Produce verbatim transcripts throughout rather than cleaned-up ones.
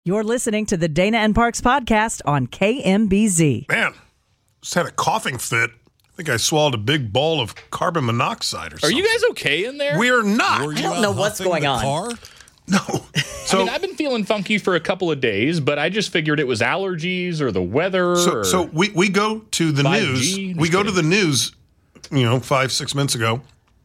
You're listening to the Dana and Parks podcast on K M B Z. Man, just had a coughing fit. I think I swallowed a big ball of carbon monoxide or something. Are you guys okay in there? We're not. Were you I don't out know what's huffing going the on. Car? No. So, I mean, I've been feeling funky for a couple of days, but I just figured it was allergies or the weather. so, or so we, we go to the five news. G? We Just go kidding. to the news, you know, five, six minutes ago.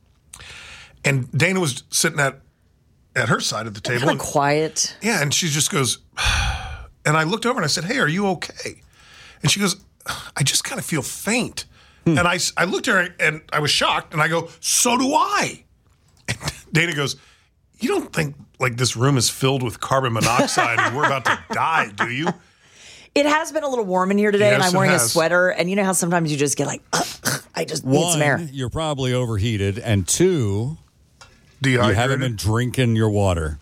And Dana was sitting at at her side of the table. Kind And, of quiet. yeah, and she just goes, and I looked over and I said, hey, are you okay? And she goes, I just kind of feel faint. Hmm. And I, s- I looked at her and I was shocked. And I go, so do I. And Dana goes, you don't think like this room is filled with carbon monoxide and we're about to die, do you? It has been a little warm in here today, and Yes, I'm wearing it a has. sweater. And you know how sometimes you just get like, I just need some air. One, you're probably overheated, and two, Dehydrated? you haven't been drinking your water.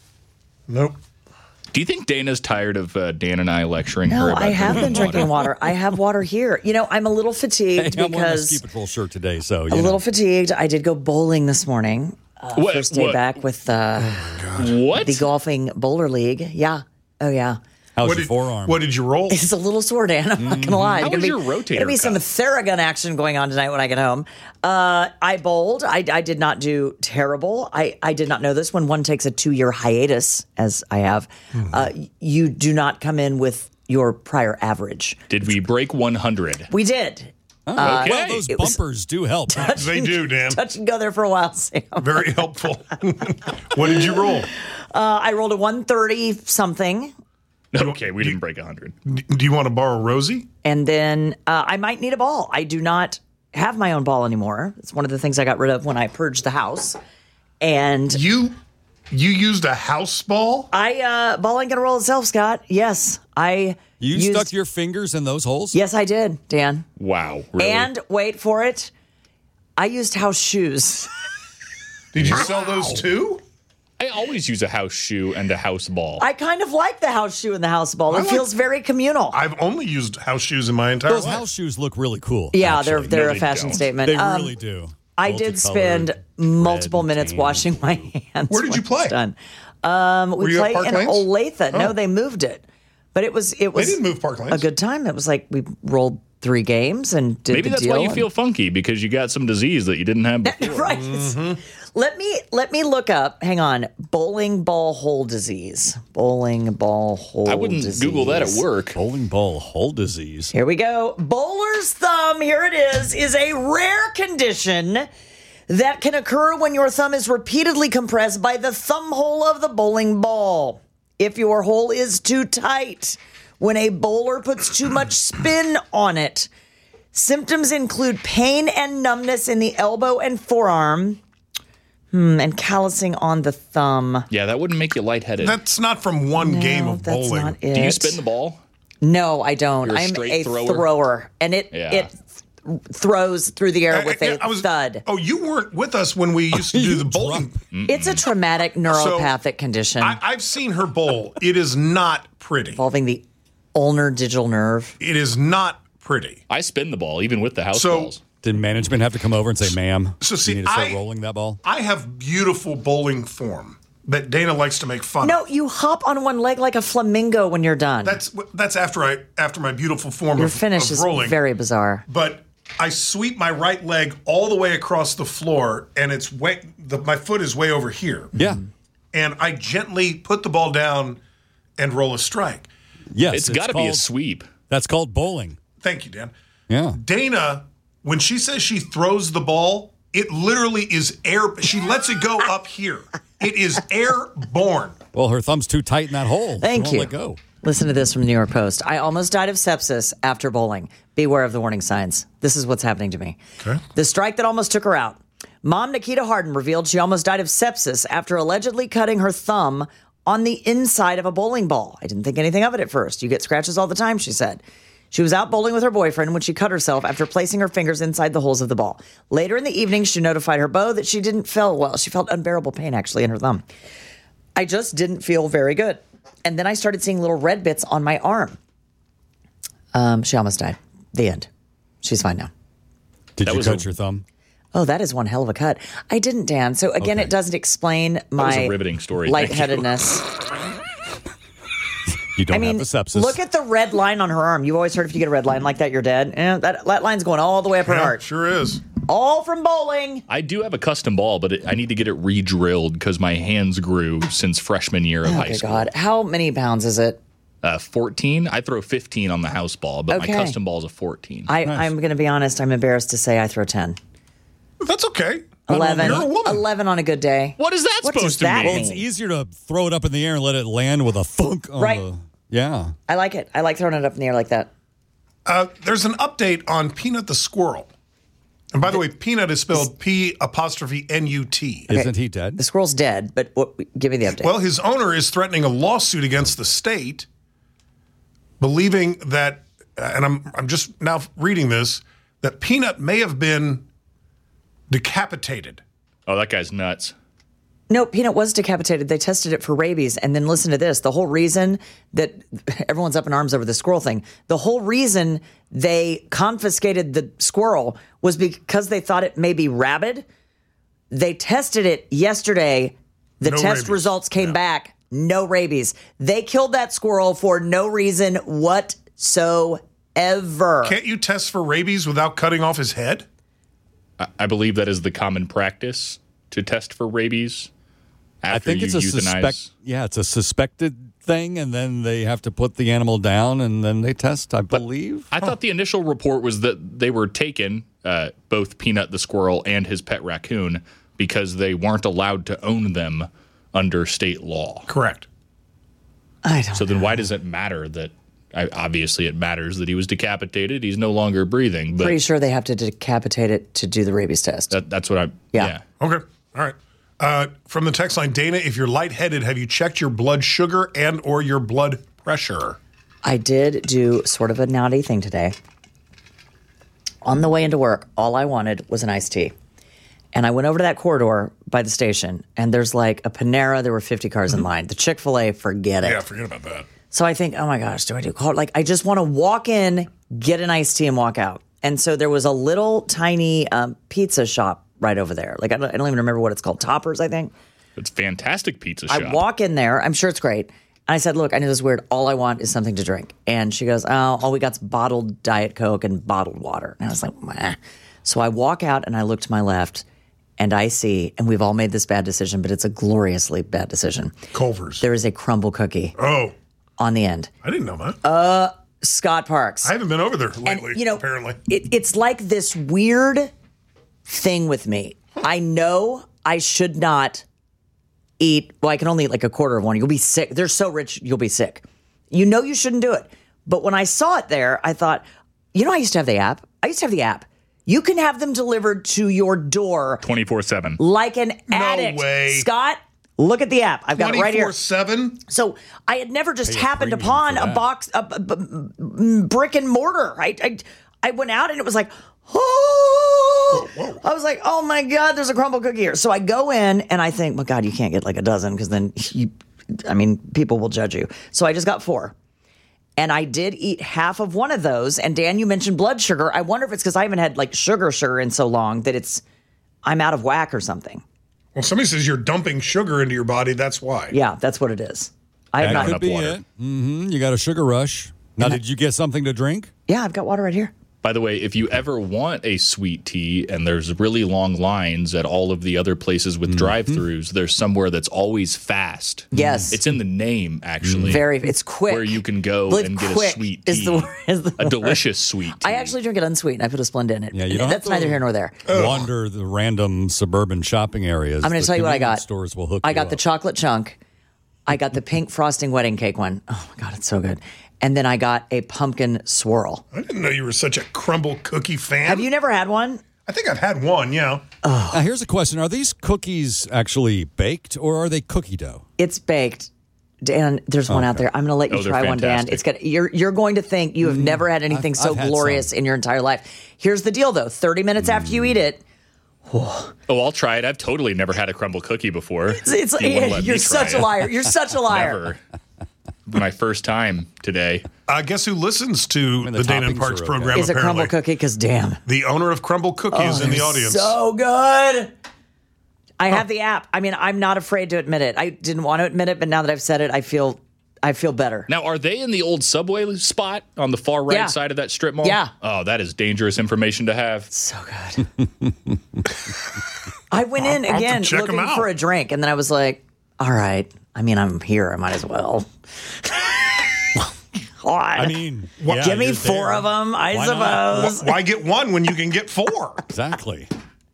Nope. Do you think Dana's tired of uh, Dan and I lecturing her No, about I have been drinking drinking water. I have water here. You know, I'm a little Hey, fatigued I'm wearing a because Keep It Full shirt today, so you a little know. fatigued. I did go bowling this morning. Uh, What- first day what? back with uh, What? the golfing bowler league. Yeah. Oh, yeah. How's What your did, forearm? what did you roll? It's a little sore, Dan. I'm not going to lie. How Gonna was be, your rotator There'll be some cuff? Theragun action going on tonight when I get home. Uh, I bowled. I, I did not do terrible. I, I did not know this. When one takes a two-year hiatus, as I have, uh, you do not come in with your prior average. Did we break one hundred? We did. Okay. Well, those It was- bumpers do help. They do, Dan. Touch and go there for a while, Sam. Very helpful. What did you roll? Uh, I rolled a one thirty something. Okay, we didn't break one hundred. Do you want to borrow Rosie? And then uh, I might need a ball. I do not have my own ball anymore. It's one of the things I got rid of when I purged the house. And You you used a house ball? I uh, ball ain't gonna roll itself, Scott. Yes, I. You used, stuck your fingers in those holes? Yes, I did, Dan. Wow. Really? And wait for it. I used house shoes. Did you sell those too? I always use a house shoe and a house ball. I kind of like the house shoe and the house ball. It I like- feels very communal. I've only used house shoes in my entire Those life. house shoes look really cool. yeah, actually. they're they're No, a they fashion don't. statement. They Um, really do. I did spend multiple red, minutes tan. washing my hands. Where did you when I was play? Done. Um, we Were you at played Park in Lanes? Olathe. No, Oh. they moved it, but it was it was didn't move Park Lanes. a good time. It was like we rolled three games and did Maybe the that's deal why you and- feel funky, because you got some disease that you didn't have before. right. Mm-hmm. Let me let me look up. Hang on, bowling ball hole disease. Bowling ball hole. I wouldn't disease. Google that at work. Bowling ball hole disease. Here we go. Bowler's thumb. Here it is. Is a rare condition that can occur when your thumb is repeatedly compressed by the thumb hole of the bowling ball. If your hole is too tight, when a bowler puts too much spin on it. Symptoms include pain and numbness in the elbow and forearm, hmm, and callousing on the thumb. Yeah, that wouldn't make you lightheaded. That's not from one game No, of that's bowling. not it. Do you spin the ball? No, I don't. You're a I'm straight a thrower? thrower, and it Yeah. it th- throws through the air I- with I- a I was- thud. Oh, you weren't with us when we used to do You the bowling. It's a traumatic neuropathic condition I, I've seen her bowl. It is not pretty. involving the ulnar digital nerve. It is not pretty. I spin the ball, even with the house So- balls. Did management have to come over and say, ma'am, So see, you need to start I- rolling that ball? I have beautiful bowling form that Dana likes to make fun of. No, you hop on one leg like a flamingo when you're done. That's that's after I after my beautiful form Your of, finish of is rolling. very bizarre. But I sweep my right leg all the way across the floor, and it's way the, my foot is way over here. Yeah. And I gently put the ball down and roll a strike. Yes. It's got to be a called- sweep. That's called bowling. Thank you, Dan. Yeah. Dana, when she says she throws the ball, it literally is air. She lets it go up here. It is airborne. Well, her thumb's too tight in that hole. Thank She you. won't let go. Listen to this from the New York Post. I almost died of sepsis after bowling. Beware of the warning signs. This is what's happening to me. Okay. The strike that almost took her out. Mom Nikita Harden revealed she almost died of sepsis after allegedly cutting her thumb on the inside of a bowling ball. I didn't think anything of it at first. You get scratches all the time, she said. She was out bowling with her boyfriend when she cut herself after placing her fingers inside the holes of the ball. Later in the evening, she notified her beau that she didn't feel well. She felt unbearable pain, actually, in her thumb. I just didn't feel very good. And then I started seeing little red bits on my arm. Um, she almost died. The end. She's fine now. Did That you was cut a- your thumb? Oh, that is one hell of a cut. I didn't, Dan. So again, Okay. it doesn't explain my was a riveting story. Thank you. lightheadedness. You don't I mean, have the sepsis. look at the red line on her arm. You've always heard if you get a red line like that, you're dead. Eh, that, that line's going all the way up her Yeah, heart. sure is. All from bowling. I do have a custom ball, but it, I need to get it re-drilled because my hands grew since freshman year of Oh, high my school. God. How many pounds is it? Uh, fourteen. I throw fifteen on the house ball, but Okay. my custom ball is a fourteen. I, I'm going to be honest. I'm embarrassed to say I throw ten. That's okay. eleven. You're a woman. eleven on a good day. what is that What supposed does to that mean? Well, it's mean? easier to throw it up in the air and let it land with a thunk on Right. the. Yeah. I like it. I like throwing it up in the air like that. Uh, there's an update on Peanut the squirrel. And by the way, Peanut is spelled P apostrophe N U T. Isn't he dead? The squirrel's dead, but what, give me the update. Well, his owner is threatening a lawsuit against the state, believing that, and I'm I'm just now reading this, that Peanut may have been decapitated. Oh, that guy's nuts. No, Peanut was decapitated. They tested it for rabies. And then listen to this. The whole reason that everyone's up in arms over the squirrel thing, the whole reason they confiscated the squirrel was because they thought it may be rabid. They tested it yesterday. The No test rabies. results came back. No rabies. They killed that squirrel for no reason whatsoever. Can't you test for rabies without cutting off his head? I, I believe that is the common practice to test for rabies. After I think you it's a euthanize. suspect. Yeah, it's a suspected thing, and then they have to put the animal down, and then they test. I believe. I thought the initial report was that they were taken, uh, both Peanut the squirrel and his pet raccoon, because they weren't allowed to own them under state law. Correct. I don't So then why does it matter that, I, obviously it matters that he was decapitated. He's no longer breathing, but Pretty sure they have to decapitate it to do the rabies test. that, that's what I, Yeah. yeah. Okay. All right. Uh, from the text line, Dana, if you're lightheaded, have you checked your blood sugar and or your blood pressure? I did do sort of a naughty thing today. On the way into work, all I wanted was an iced tea. And I went over to that corridor by the station, and there's like a Panera. There were fifty cars in line. The Chick-fil-A, forget it. Yeah, forget about that. So I think, oh my gosh, do I do call? Like, I just want to walk in, get an iced tea, and walk out. And so there was a little tiny um, pizza shop right over there. Like, I don't, I don't even remember what it's called. Toppers, I think. It's fantastic pizza shop. I walk in there. I'm sure it's great. And I said, look, I know this is weird. All I want is something to drink. And she goes, oh, all we got's bottled Diet Coke and bottled water. And I was like, meh. So I walk out and I look to my left and I see, and we've all made this bad decision, but it's a gloriously bad decision. Culver's. There is a crumble cookie Oh, on the end. I didn't know that. Scott Parks. I haven't been over there And, lately, you know, apparently. It, it's like this weird thing with me. I know I should not eat. Well, I can only eat like a quarter of one. You'll be sick. They're so rich, you'll be sick. You know you shouldn't do it. But when I saw it there, I thought, you know, I used to have the app. I used to have the app. You can have them delivered to your door twenty-four seven. like an addict. way. Scott, look at the app. I've got it right here. twenty-four seven? So I had never just Pay a happened premium upon for a that. box, a, a- a- a brick and mortar. I, I, I went out and it was like, oh, I was like, oh my God, there's a crumble cookie here. So I go in and I think, well, God, you can't get like a dozen because then you, I mean, people will judge you. So I just got four. And I did eat half of one of those. And Dan, you mentioned blood sugar. I wonder if it's because I haven't had like sugar, sugar in so long that it's, I'm out of whack or something. Well, somebody says you're dumping sugar into your body. That's why. Yeah, that's what it is. I have That not. could up be water. it. Mm-hmm. You got a sugar rush. Now, did you get something to drink? Yeah, I've got water right here. By the way, if you ever want a sweet tea and there's really long lines at all of the other places with drive-throughs, there's somewhere that's always fast. Yes. It's in the name, actually. Very, it's quick. Where you can go Believe and get a quick sweet tea. is the- is the a word. delicious sweet tea. I actually drink it unsweetened. I put a Splenda in it. Yeah, you don't That's have to neither here nor there. wander the random suburban shopping areas. I'm going to The tell you what I convenience got. Stores will hook I you got the up. chocolate chunk. I got the pink frosting wedding cake one. Oh my God, it's so good. And then I got a pumpkin swirl. I didn't know you were such a crumble cookie fan. Have you never had one? I think I've had one, yeah. Now, here's a question. Are these cookies actually baked or are they cookie dough? It's baked. Dan, there's one out there. I'm going to let you Oh, they're try one, Dan. fantastic. It's got you're you're going to think you have never had anything I've- so I've had glorious some. in your entire life. Here's the deal though. thirty minutes after you eat it, Oh, I'll try it. I've totally never had a crumble cookie before. it's, it's You wanna let me you're try such it? a liar. You're such a liar. Never. My first time today. Uh, guess who listens to And the, the Dana and toppings Parks are okay. program, Is a crumble apparently? cookie? Because damn. The owner of Crumble Cookies in the audience. So good. I have the app. I mean, I'm not afraid to admit it. I didn't want to admit it, but now that I've said it, I feel I feel better. Now, are they in the old subway spot on the far right Yeah. side of that strip mall? Yeah. Oh, that is dangerous information to have. So good. I went in I'll have to again check 'em looking out. for a drink, and then I was like, all right. I mean, I'm here. I might as well. God. I mean, yeah, give me you're four there. of them, I Why not? suppose. Why get one when you can get four? Exactly.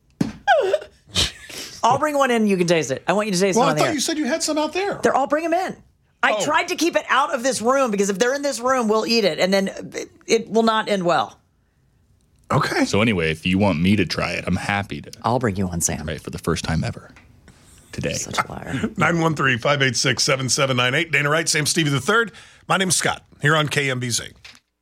I'll bring one in. You can taste it. I want you to taste Well, one I on the thought air. you said you had some out there. They're all bring them in. I Oh. tried to keep it out of this room because if they're in this room, we'll eat it, and then it, it will not end well. Okay. So anyway, if you want me to try it, I'm happy to. I'll bring you one, Sam. Right, for the first time ever today. Such a liar. nine one three, five eight six, seven seven nine eight. Dana Wright, Sam Stevie the third. My name's Scott, here on K M B Z.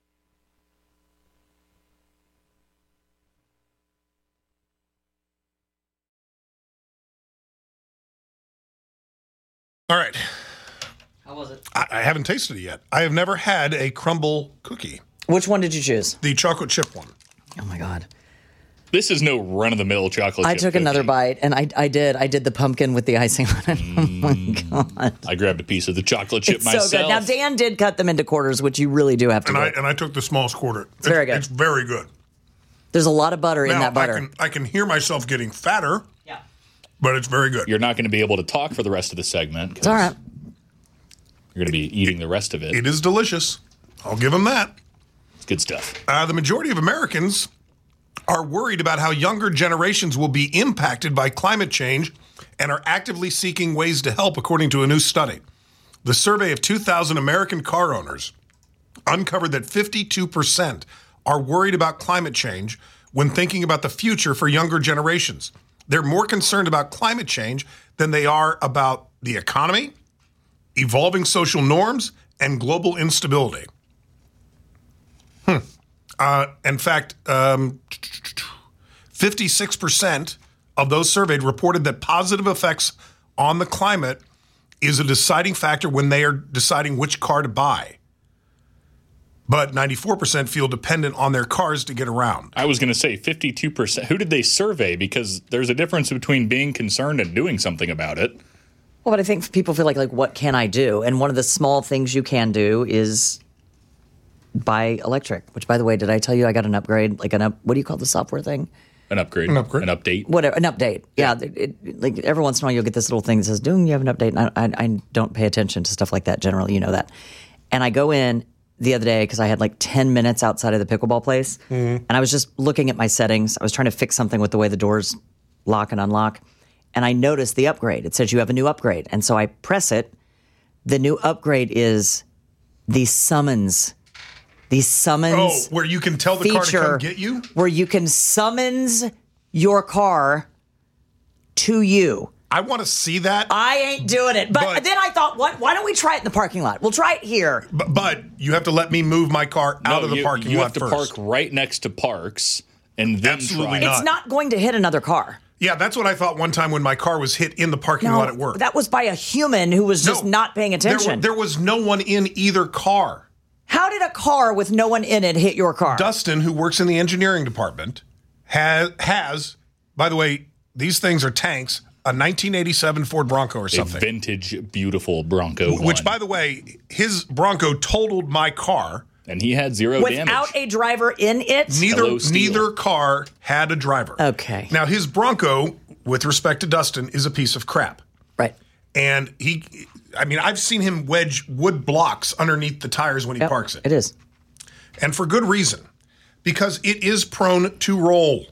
All right. How was it? I, I haven't tasted it yet. I have never had a crumble cookie, Which one did you choose? the chocolate chip one. Oh my God. This is no run of the mill chocolate I chip took another cookie. bite, and I I did. I did the pumpkin with the icing on it. Oh my God. I grabbed a piece of the chocolate chip It's myself. so good. Now, Dan did cut them into quarters, which you really do have to And do. I and I took the smallest quarter. It's very good. It's very good. There's a lot of butter in Now, that butter. I can I can hear myself getting fatter, Yeah. but it's very good. You're not going to be able to talk for the rest of the segment. It's all right. You're going to be eating the rest of it. It is delicious. I'll give them that. It's good stuff. Uh, the majority of Americans are worried about how younger generations will be impacted by climate change and are actively seeking ways to help, according to a new study. The survey of two thousand American car owners uncovered that fifty-two percent are worried about climate change when thinking about the future for younger generations. They're more concerned about climate change than they are about the economy, evolving social norms, and global instability. Hmm. Uh, in fact, um, fifty-six percent of those surveyed reported that positive effects on the climate is a deciding factor when they are deciding which car to buy. But ninety-four percent feel dependent on their cars to get around. I was going to say fifty-two percent. Who did they survey? Because there's a difference between being concerned and doing something about it. Well, but I think people feel like, like, what can I do? And one of the small things you can do is buy electric, which, by the way, did I tell you I got an upgrade? Like an up, what do you call the software thing? An upgrade. An upgrade. An update. Whatever, an update. Yeah. It, it, like every once in a while you'll get this little thing that says, "Doom, you have an update." And I, I, I don't pay attention to stuff like that generally. You know that. And I go in the other day because I had like ten minutes outside of the pickleball place. And I was just looking at my settings. I was trying to fix something with the way the doors lock and unlock. And I noticed the upgrade. It says you have a new upgrade. And so I press it. The new upgrade is the summons. The summons Oh, where you can tell the car to feature come get you? where you can summons your car to you. I want to see that, I ain't doing it. But, But- then I thought, what? Why don't we try it in the parking lot? We'll try it here. but, but you have to let me move my car out No, of the you, parking you lot have to first. park right next to Parks and then Absolutely try. not. It's not going to hit another car. Yeah, that's what I thought one time when my car was hit in the parking lot at work. that was by a human who was just No, not paying there were- attention. there was no one in either car. How did a car with no one in it hit your car? Dustin, who works in the engineering department, has, has, by the way, these things are tanks, a nineteen eighty-seven Ford Bronco or A something. vintage, beautiful Bronco. Which, one. by the way, his Bronco totaled my car. and he had zero Without damage. a driver in it? Neither Hello, Steel. neither car had a driver. Okay. Now, his Bronco, with respect to Dustin, is a piece of crap. Right. And he, I mean, I've seen him wedge wood blocks underneath the tires when he Yep, parks it. It is. And for good reason, because it is prone to roll.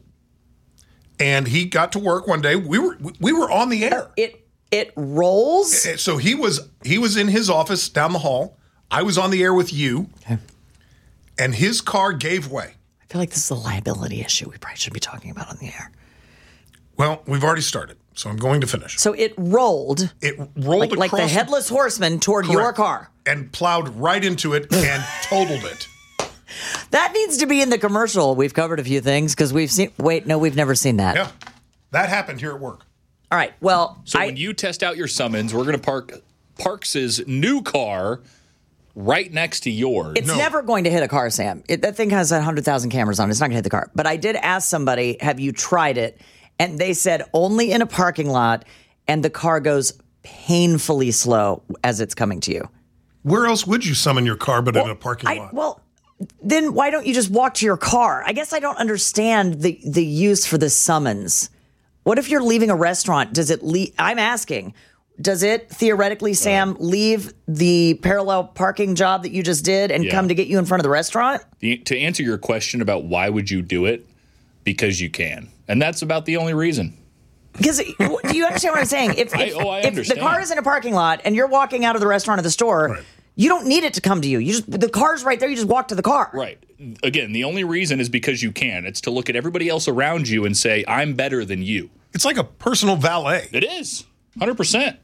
And he got to work one day. We were we were on the air. It it rolls. So he was he was in his office down the hall. I was on the air with you. Okay. And his car gave way. I feel like this is a liability issue we probably should be talking about on the air. Well, we've already started, so I'm going to finish. So it rolled It rolled like, like across the headless horseman toward your Correct. car. and plowed right into it and totaled it. That needs to be in the commercial. We've covered a few things because we've seen. Wait, no, we've never seen that. Yeah, that happened here at work. All right. Well, So I, when you test out your summons, we're going to park Parks's new car right next to yours. it's never going to hit a car, Sam. It, that thing has one hundred thousand cameras on it. It's not going to hit the car. But I did ask somebody, have you tried it? And they said only in a parking lot, and the car goes painfully slow as it's coming to you. Where else would you summon your car but in a parking I, lot? well, then why don't you just walk to your car? I guess I don't understand the, the use for the summons. What if you're leaving a restaurant? Does it leave? I'm asking, does it theoretically, Sam, leave the parallel parking job that you just did and Yeah. come to get you in front of the restaurant? The, to answer your question about why would you do it, because you can. And that's about the only reason. Because do you understand what I'm saying? If, I- if, oh, I if the understand. car is in a parking lot and you're walking out of the restaurant or the store, Right. you don't need it to come to you. You just the car's right there. You just walk to the car. Right. Again, the only reason is because you can. It's to look at everybody else around you and say, I'm better than you. It's like a personal valet. It is. one hundred percent.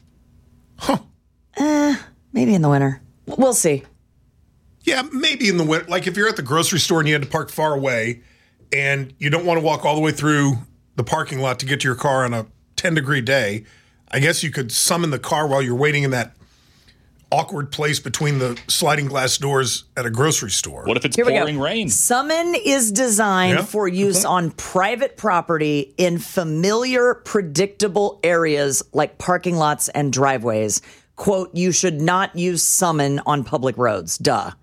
Maybe in the winter. We'll see. Yeah, maybe in the winter. Like if you're at the grocery store and you had to park far away and you don't want to walk all the way through the parking lot to get to your car on a ten degree day, I guess you could summon the car while you're waiting in that awkward place between the sliding glass doors at a grocery store. What if it's Here we go. pouring rain? Summon is designed Yeah, for use okay. on private property in familiar, predictable areas like parking lots and driveways. Quote, you should not use summon on public roads. Duh.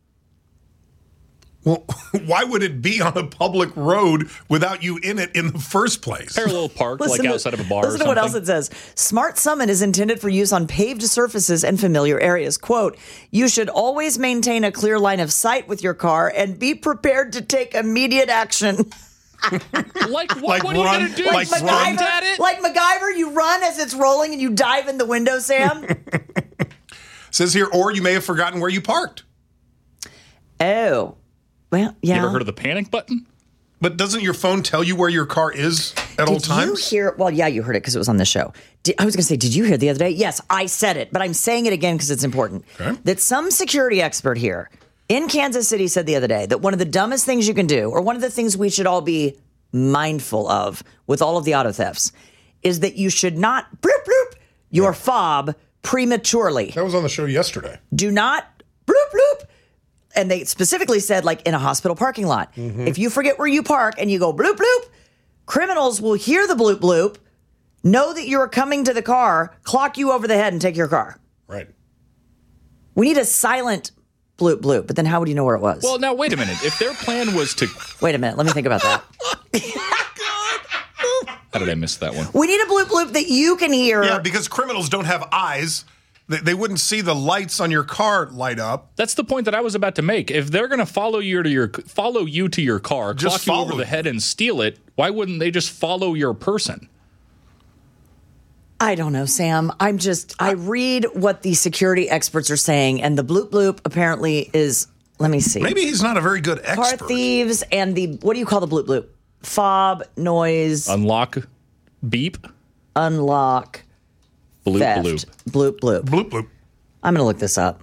Well, why would it be on a public road without you in it in the first place? Parallel park, like Listen to- outside of a bar or Listen something. to what else it says. Smart Summon is intended for use on paved surfaces and familiar areas. Quote, you should always maintain a clear line of sight with your car and be prepared to take immediate action. Like, what, Like what are run- you going to do? like Sprint run- at it? Like MacGyver, you run as it's rolling and you dive in the window, Sam. Says here, or you may have forgotten where you parked. Oh. Well, yeah. You ever heard of the panic button? But doesn't your phone tell you where your car is at all Did times? you hear? Well, yeah, you heard it because it was on the show. Did, I was going to say, did you hear the other day? Yes, I said it, but I'm saying it again because it's important. Okay. That some security expert here in Kansas City said the other day that one of the dumbest things you can do, or one of the things we should all be mindful of with all of the auto thefts, is that you should not bloop bloop your fob prematurely. That was on the show yesterday. Do not bloop bloop. And they specifically said, like in a hospital parking lot, if you forget where you park and you go bloop bloop, criminals will hear the bloop bloop, know that you're coming to the car, clock you over the head, and take your car. Right. We need a silent bloop bloop, but then how would you know where it was? Well, now, wait a minute. If their plan was to... Wait a minute, let me think about that. How did I miss that one? We need a bloop bloop that you can hear. Yeah, because criminals don't have eyes. They, they wouldn't see the lights on your car light up. That's the point that I was about to make. If they're going to follow you to your follow you to your car, Just clock you follow over the you. head and steal it, why wouldn't they just follow your person? I don't know, Sam. I'm just, I read what the security experts are saying, and the bloop bloop apparently is, let me see. Maybe he's not a very good Car expert. thieves and the, what do you call the bloop bloop? Fob, noise, Unlock, beep, unlock, bloop, theft, bloop. bloop bloop. Bloop bloop. I'm going to look this up.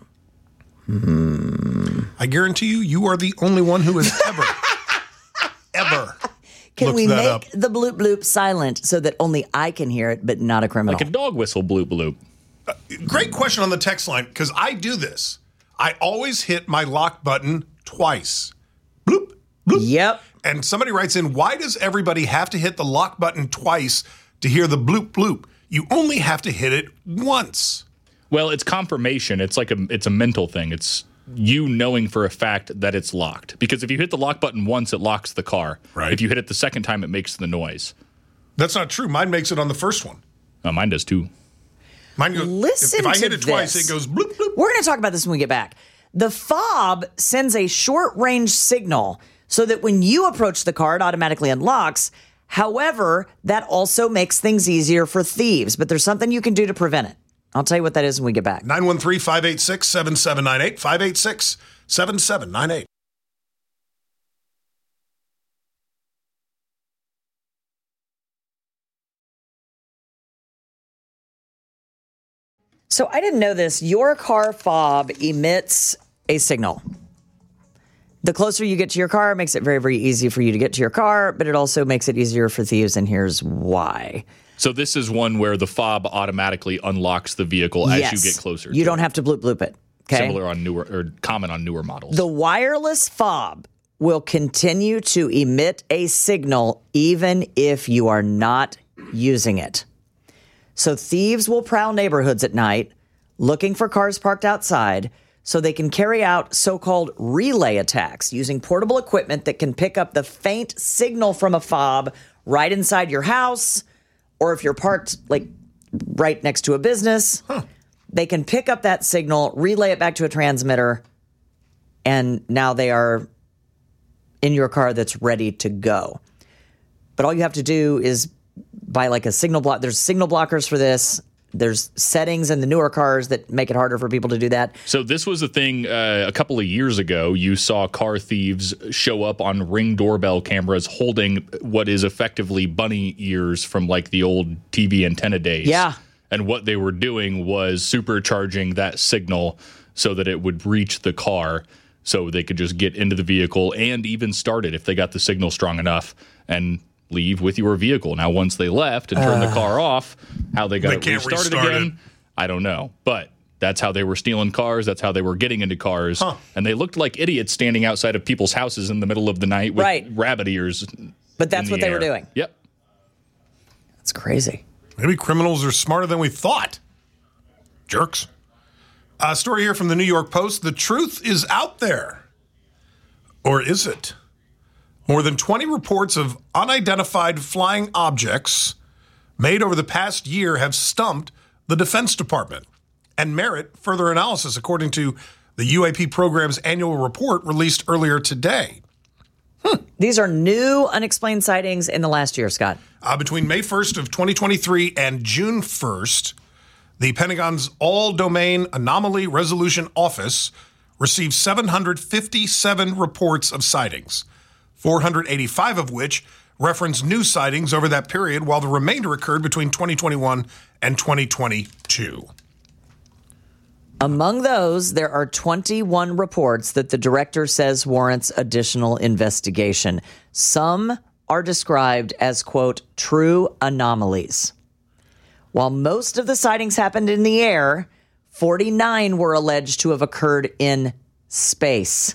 I guarantee you, you are the only one who has ever, ever Can looked we that make up. the bloop bloop silent so that only I can hear it, but not a criminal? Like a dog whistle, bloop, bloop. Great question on the text line, because I do this. I always hit my lock button twice. Bloop, bloop. Yep. And somebody writes in, why does everybody have to hit the lock button twice to hear the bloop, bloop? You only have to hit it once. Well, it's confirmation. It's like a it's a mental thing. It's you knowing for a fact that it's locked. Because if you hit the lock button once, it locks the car. Right. If you hit it the second time, it makes the noise. That's not true. Mine makes it on the first one. Oh, mine does too. Mine goes, Listen if, if I to hit it twice, this. it goes bloop, bloop. We're going to talk about this when we get back. The fob sends a short range signal so that when you approach the car, it automatically unlocks. However, that also makes things easier for thieves, but there's something you can do to prevent it. I'll tell you what that is when we get back. nine one three, five eight six, seven seven nine eight, five eight six, seven seven nine eight. So I didn't know this. Your car fob emits a signal. The closer you get to your car, it makes it very, very easy for you to get to your car, but it also makes it easier for thieves, and here's why. So this is one where the fob automatically unlocks the vehicle as Yes. you get closer. You to don't it. have to bloop bloop it. Okay. Similar on newer or common on newer models. The wireless fob will continue to emit a signal even if you are not using it. So thieves will prowl neighborhoods at night, looking for cars parked outside so they can carry out so-called relay attacks using portable equipment that can pick up the faint signal from a fob right inside your house, or if you're parked like right next to a business, huh. they can pick up that signal, relay it back to a transmitter, and now they are in your car that's ready to go. But all you have to do is buy like a signal block. There's signal blockers for this. There's settings in the newer cars that make it harder for people to do that. So this was a thing uh, a couple of years ago. You saw car thieves show up on Ring doorbell cameras holding what is effectively bunny ears from like the old T V antenna days. Yeah. And what they were doing was supercharging that signal so that it would reach the car so they could just get into the vehicle and even start it if they got the signal strong enough and leave with your vehicle. Now, once they left and turned uh, the car off, how they got they it restarted restart again, it. I don't know. But that's how they were stealing cars. That's how they were getting into cars. Huh. And they looked like idiots standing outside of people's houses in the middle of the night with right. rabbit ears. But that's the what they air. were doing. Yep. That's crazy. Maybe criminals are smarter than we thought. Jerks. A story here from the New York Post. The truth is out there. Or is it? More than twenty reports of unidentified flying objects made over the past year have stumped the Defense Department and merit further analysis, according to the U A P program's annual report released earlier today. Hmm. These are new unexplained sightings in the last year, Scott. Uh, between May first of twenty twenty-three and June first, the Pentagon's All-Domain Anomaly Resolution Office received seven hundred fifty-seven reports of sightings, four hundred eighty-five of which reference new sightings over that period, while the remainder occurred between twenty twenty-one and twenty twenty-two. Among those, there are twenty-one reports that the director says warrants additional investigation. Some are described as, quote, true anomalies. While most of the sightings happened in the air, forty-nine were alleged to have occurred in space.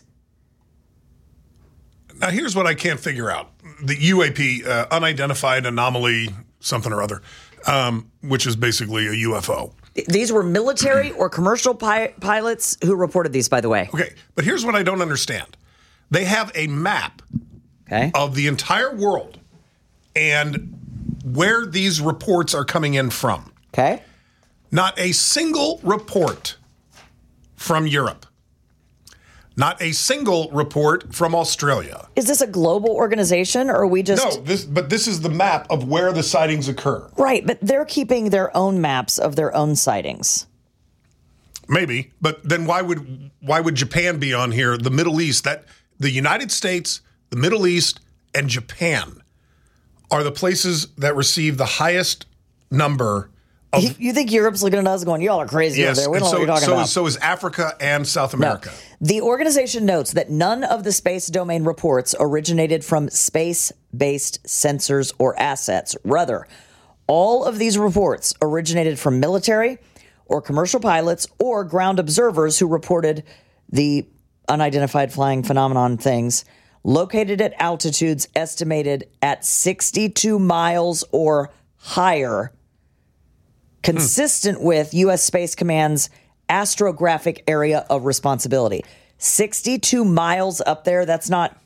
Now, here's what I can't figure out. The U A P, uh, unidentified anomaly, something or other, um, which is basically a U F O. These were military or commercial pi- pilots who reported these, by the way. Okay, but here's what I don't understand. They have a map okay. of the entire world and where these reports are coming in from. Okay. Not a single report from Europe. Not a single report from Australia. Is this a global organization, or are we just... No, this, but this is the map of where the sightings occur. Right, but they're keeping their own maps of their own sightings. Maybe, but then why would why would Japan be on here? The Middle East, that the United States, the Middle East, and Japan are the places that receive the highest number of... You, you think Europe's looking at us going, y'all are crazy yes, over there. We don't so, know what you're talking so, about. So is Africa and South America. No. The organization notes that none of the space domain reports originated from space-based sensors or assets. Rather, all of these reports originated from military or commercial pilots or ground observers who reported the unidentified flying phenomenon things located at altitudes estimated at sixty-two miles or higher, consistent hmm. with U S Space Command's astrographic area of responsibility. sixty-two miles up there, that's not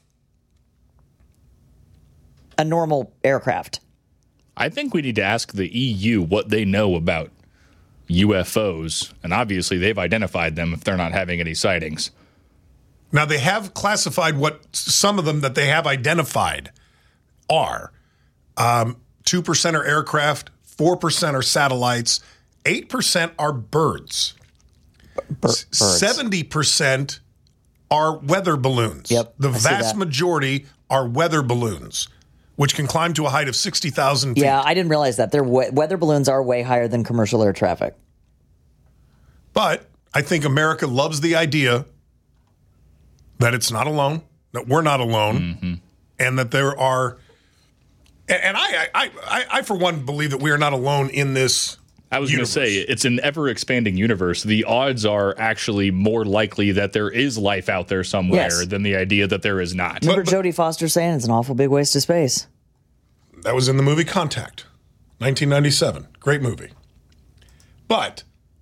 a normal aircraft. I think we need to ask the E U what they know about U F Os, and obviously they've identified them if they're not having any sightings. Now, they have classified what some of them that they have identified are. Um, two percent are aircraft, four percent are satellites, eight percent are birds. Birds. seventy percent are weather balloons. Yep, the I see vast that. majority are weather balloons, which can climb to a height of sixty thousand feet. Yeah, I didn't realize that. Their we- weather balloons are way higher than commercial air traffic. But I think America loves the idea that it's not alone, that we're not alone, mm-hmm. and that there are. And I, I, I, I, for one, believe that we are not alone in this. I was going to say, it's an ever-expanding universe. The odds are actually more likely that there is life out there somewhere Yes. than the idea that there is not. Remember But- but- Jodie Foster saying it's an awful big waste of space? That was in the movie Contact, nineteen ninety-seven. Great movie. But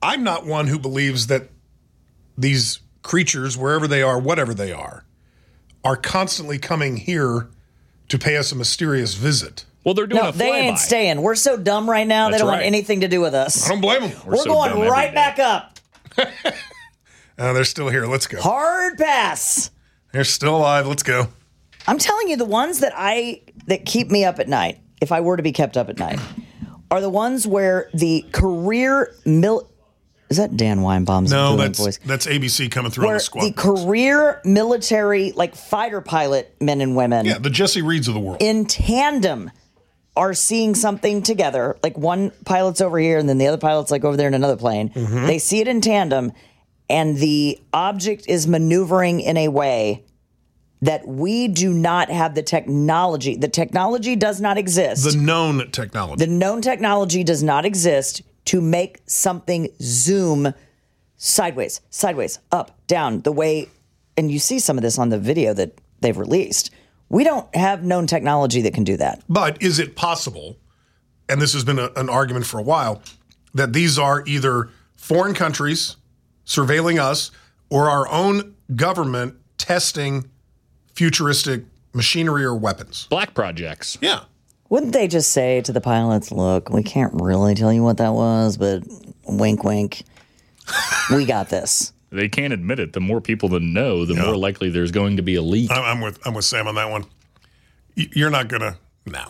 I'm not one who believes that these creatures, wherever they are, whatever they are, are constantly coming here to pay us a mysterious visit. Well, they're doing No, a they ain't flyby. staying. We're so dumb right now, That's they don't want right. anything to do with us. I don't blame them. We're, so going dumb every right day. back up. Uh, they're still here. Let's go. Hard pass. They're still alive. Let's go. I'm telling you, the ones that I that keep me up at night, if I were to be kept up at night, are the ones where the career mil. Is that Dan Weinbaum's No, brilliant that's voice? that's A B C coming through on Where the squad. the career military, like fighter pilot men and women, yeah, the Jesse Reeds of the world. in tandem are seeing something together. Like one pilot's over here and then the other pilot's like over there in another plane. Mm-hmm. They see it in tandem and the object is maneuvering in a way that we do not have the technology. The technology does not exist. The known technology. The known technology does not exist to make something zoom sideways, sideways, up, down, the way, and you see some of this on the video that they've released. We don't have known technology that can do that. But is it possible, and this has been a, an argument for a while, that these are either foreign countries surveilling us or our own government testing futuristic machinery or weapons? Black projects. Yeah. Wouldn't they just say to the pilots, look, we can't really tell you what that was, but wink, wink, we got this. They can't admit it. The more people that know, the Yeah. more likely there's going to be a leak. I'm, I'm with I'm with Sam on that one. Y- You're not gonna no.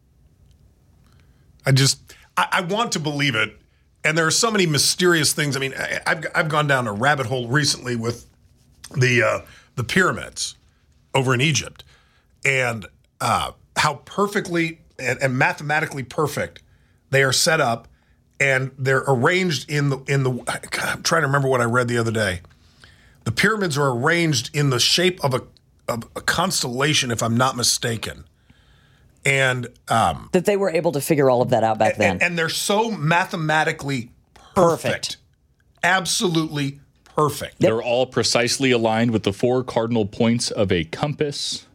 I just I, I want to believe it, and there are so many mysterious things. I mean, I, I've I've gone down a rabbit hole recently with the uh, the pyramids over in Egypt, and uh, how perfectly and, and mathematically perfect they are set up, and they're arranged in the in the. God, I'm trying to remember what I read the other day. The pyramids are arranged in the shape of a, of a constellation, if I'm not mistaken. And um, That they were able to figure all of that out back then. and, and they're so mathematically perfect. Perfect. Absolutely perfect. They're all precisely aligned with the four cardinal points of a compass.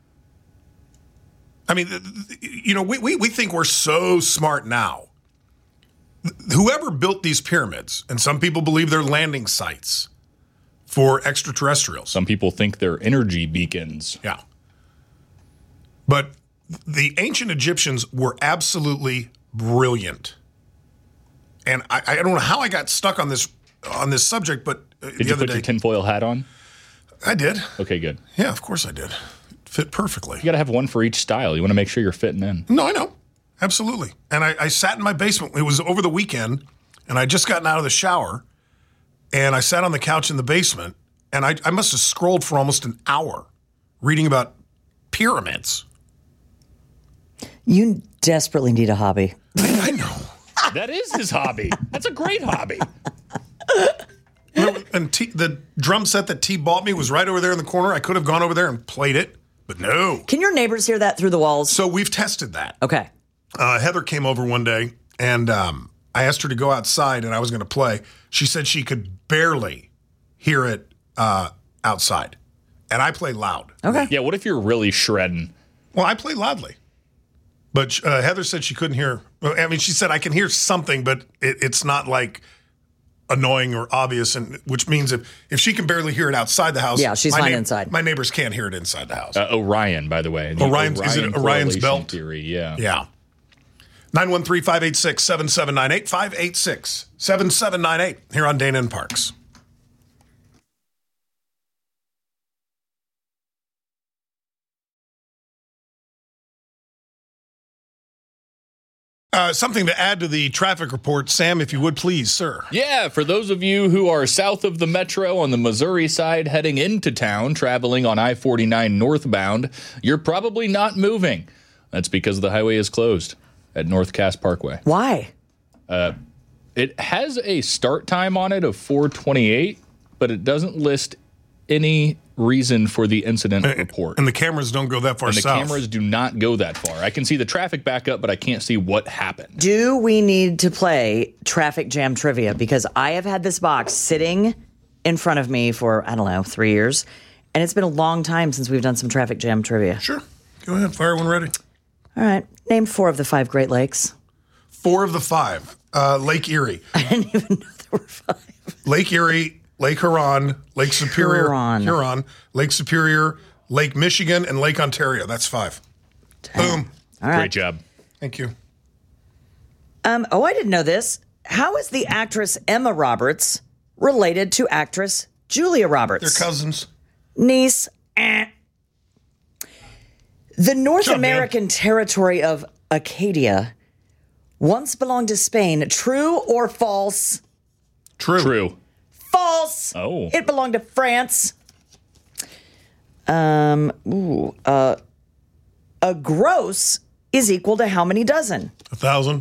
I mean, th- th- you know, we, we, we think we're so smart now. Whoever built these pyramids, and some people believe they're landing sites for extraterrestrials. Some people think they're energy beacons. Yeah. But the ancient Egyptians were absolutely brilliant. And I, I don't know how I got stuck on this on this subject, but uh, Did the you other put day your tinfoil hat on? I did. Okay, good. Yeah, of course I did. It fit perfectly. You got to have one for each style. You want to make sure you're fitting in. No, I know. Absolutely. And I, I sat in my basement. It was over the weekend, and I just gotten out of the shower, and I sat on the couch in the basement, and I, I must have scrolled for almost an hour reading about pyramids. You desperately need a hobby. I, I know. That is his hobby. That's a great hobby. And T, the drum set that T bought me was right over there in the corner. I could have gone over there and played it, but no. Can your neighbors hear that through the walls? So we've tested that. Okay. Uh, Heather came over one day, and um, I asked her to go outside, and I was going to play. She said she could barely hear it uh, outside, and I play loud. Okay. Yeah, what if you're really shredding? Well, I play loudly. But uh, Heather said she couldn't hear. I mean, she said I can hear something, but it, it's not like annoying or obvious. And which means if, if she can barely hear it outside the house, Yeah, she's my fine inside. My neighbors can't hear it inside the house. Uh, Orion, by the way. The Orion's- is it Orion's correlation belt? Theory, yeah. yeah. nine one three, five eight six, seven seven nine eight, five eight six, seven seven nine eight here on Dana and Parks. Uh, something to add to the traffic report, Sam, if you would please, sir. Yeah, for those of you who are south of the metro on the Missouri side heading into town, traveling on I forty-nine northbound, you're probably not moving. That's because the highway is closed at North Cass Parkway. Why? It has a start time on it of four twenty-eight, but it doesn't list any reason for the incident report. And the cameras don't go that far And the south. cameras do not go that far. I can see the traffic back up, but I can't see what happened. Do we need to play traffic jam trivia? Because I have had this box sitting in front of me for, I don't know, three years. And it's been a long time since we've done some traffic jam trivia. Sure. Go ahead. Fire when ready. All right. Name four of the five Great Lakes. Four of the five. Uh, Lake Erie. I didn't even know there number five. Lake Erie, Lake Huron, Lake Superior, Huron. Huron, Lake Superior, Lake Michigan, and Lake Ontario. That's five. Boom. All right. Great job. Thank you. Um, oh, I didn't know this. How is the actress Emma Roberts related to actress Julia Roberts? They're cousins. Niece. Eh. The North Good job, American man. territory of Acadia once belonged to Spain. True or false? True. True. False. Oh. It belonged to France. Um. Ooh. Uh. A gross is equal to how many dozen? A thousand.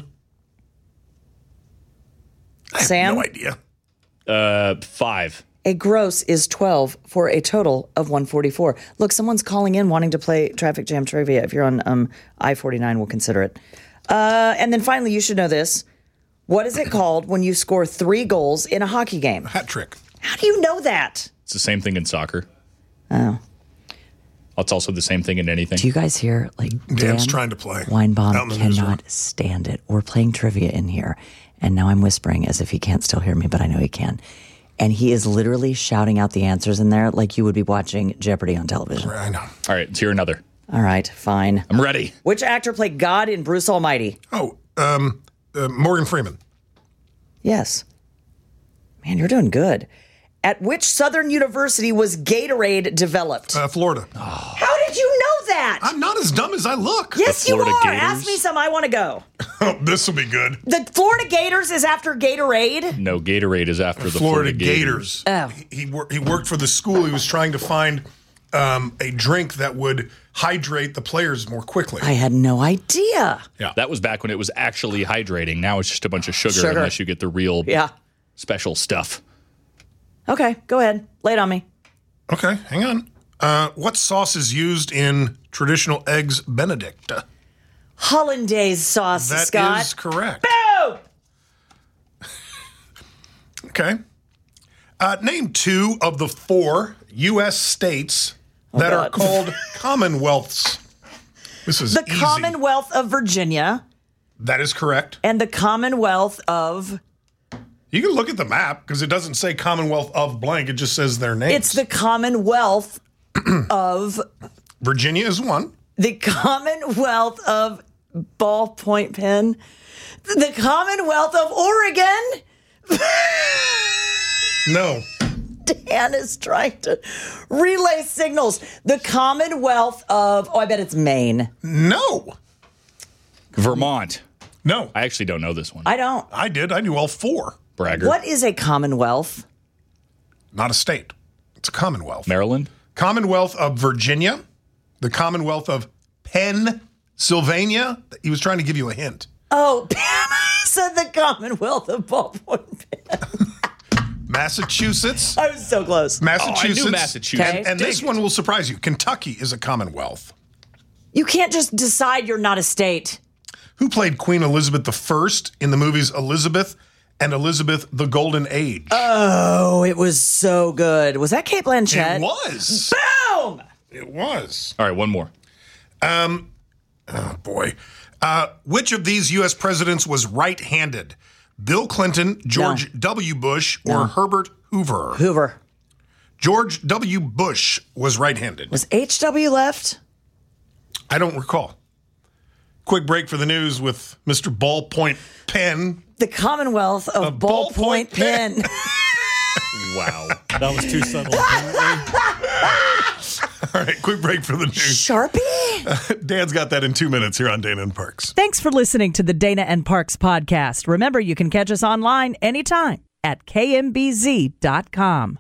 I have Sam? no idea. Uh, five. A gross is twelve for a total of one forty-four. Look, someone's calling in wanting to play traffic jam trivia. If you're on um, I forty-nine, we'll consider it. Uh, and then finally, you should know this. What is it called when you score three goals in a hockey game? Hat trick. How do you know that? It's the same thing in soccer. Oh. It's also the same thing in anything. Do you guys hear, like, Dan Dan's trying to play. Out in Weinbaum the newsroom. cannot stand it. We're playing trivia in here, and now I'm whispering as if he can't still hear me, but I know he can. And he is literally shouting out the answers in there like you would be watching Jeopardy on television. I know. All right, let's hear another. All right, fine. I'm ready. Which actor played God in Bruce Almighty? Oh, um, uh, Morgan Freeman. Yes. Man, you're doing good. At which Southern university was Gatorade developed? Uh, Florida. How did you know that? I'm not as dumb as I look. yes, The you are. Florida Gators? Ask me some. I want to go. Oh, this will be good. The Florida Gators is after Gatorade? No, Gatorade is after the Florida, Florida, Gators. Oh. He, he, wor- he worked for the school. He was trying to find um, a drink that would hydrate the players more quickly. I had no idea. Yeah, that was back when it was actually hydrating. Now it's just a bunch of sugar, Sugar. unless you get the real Yeah. special stuff. Okay, go ahead. Lay it on me. Okay, hang on. Uh, what sauce is used in traditional eggs Benedict? That Hollandaise sauce, is Scott. correct. Boom! Okay. Uh, name two of the four U S states that are God. called Commonwealths. This is The easy. Commonwealth of Virginia That is correct. and the Commonwealth of... You can look at the map because it doesn't say Commonwealth of blank. It just says their names. It's the Commonwealth of... Virginia is one. The Commonwealth of Ballpoint Pen. The Commonwealth of Oregon. No. Dan is trying to relay signals. The Commonwealth of... Oh, I bet it's Maine. No. Vermont. No. I actually don't know this one. I don't. I did. I knew all four. Bragger. What is a Commonwealth? Not a state. It's a Commonwealth. Maryland. Commonwealth of Virginia. The Commonwealth of Pennsylvania. He was trying to give you a hint. Oh, he said the Commonwealth of Ballpoint Pen. Massachusetts. I was so close. Massachusetts. Oh, I knew Massachusetts. Okay. And this one will surprise you. Kentucky is a Commonwealth. You can't just decide you're not a state. Who played Queen Elizabeth the First in the movies Elizabeth and Elizabeth the Golden Age? Oh, it was so good. Was that Kate Blanchett? It was. Boom! It was. All right, one more. Oh, boy. Uh, which of these U S presidents was right-handed? Bill Clinton, George W. Bush, or Herbert Hoover? Hoover. George W. Bush was right-handed. Was H W left? I don't recall. Quick break for the news with Mister Ballpoint Pen. The Commonwealth of ballpoint Ballpoint pen. Pen. Wow. That was too subtle. apparently. All right, quick break for the news. Sharpie? Dan's got that in two minutes here on Dana and Parks. Thanks for listening to the Dana and Parks podcast. Remember, you can catch us online anytime at K M B Z dot com.